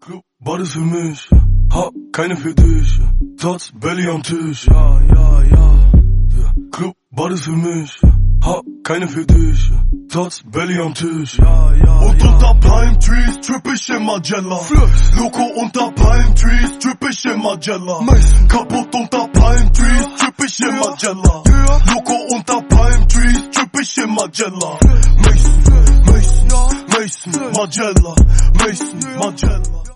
Club, beides für mich, hab keine für dich, Satz, Belly am Tisch, ja. Club, beides für mich, hab keine für dich, Satz, Belly am Tisch, ja. Und unter Palm Trees tripp ich in Magella, Loco unter Palm Trees tripp ich in Magella, kaputt unter Palm Trees tripp ich in Magella, Loco unter Palm Trees tripp ich in Magella, Mason, Magella,